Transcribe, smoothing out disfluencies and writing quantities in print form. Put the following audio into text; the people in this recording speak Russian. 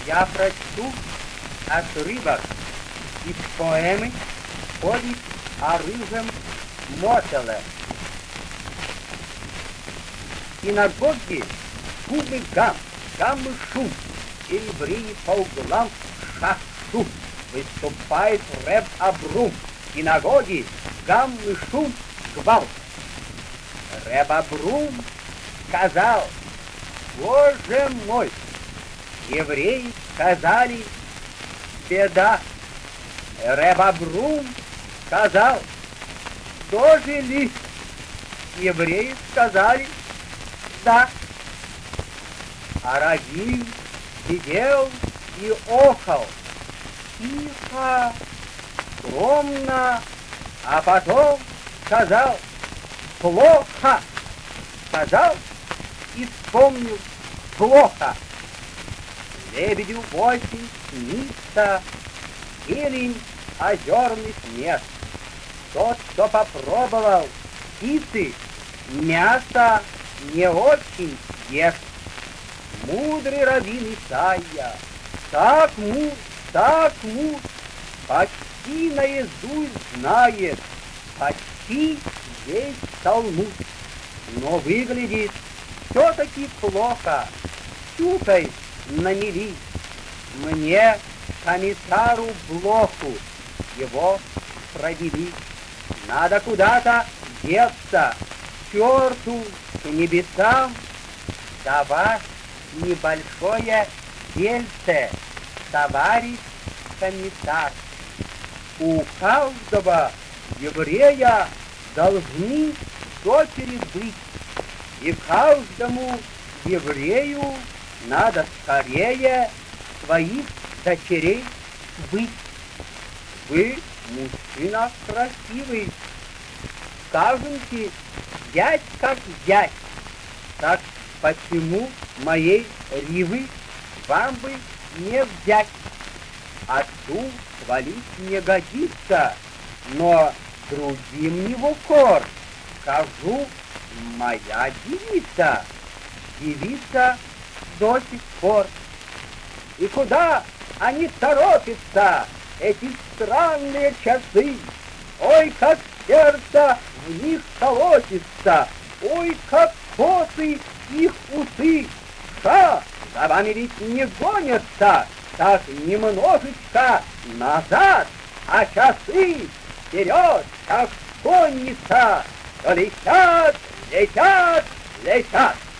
Я прочту отрывок из поэмы «Повесть о рыжем Мотеле». В синагоге шумы гам и шум, и евреи по углам шах-шум. Выступает рэб Абрум. В синагоге гам и шум, гвалт. Рэб Абрум сказал: «Боже мой!» Евреи сказали: «Беда!» Рэб Абрум сказал: «Тоже ли?» Евреи сказали: «Да». А Раввин сидел и охал, тихо, скромно, а потом сказал: «Плохо». Сказал и вспомнил: «Плохо». Лебедю очень снится зелень озерных мест. Тот, кто попробовал птицы, мясо не очень ест. Мудрый раввин Исайя, так мудр, почти наизусть знает, почти весь Талмуд, но выглядит все-таки плохо, щукой намели. Мне, комиссару Блоху, его провели. Надо куда-то деться, к черту, к небесам. Давай небольшое дельце, товарищ комиссар. У каждого еврея должны дочери быть, и каждому еврею надо скорее своих дочерей быть. Вы мужчина красивый, скажете, взять как взять. Так почему моей Ривы вам бы не взять? Отцу хвалить не годится, но другим не в укор. Скажу, моя девица, девица до сих пор. И куда они торопятся, эти странные часы? Ой, как сердце в них колотится, ой, как косы их усы. Ша, за вами ведь не гонятся, так немножечко назад, а часы вперед, как конница, то летят, летят, летят.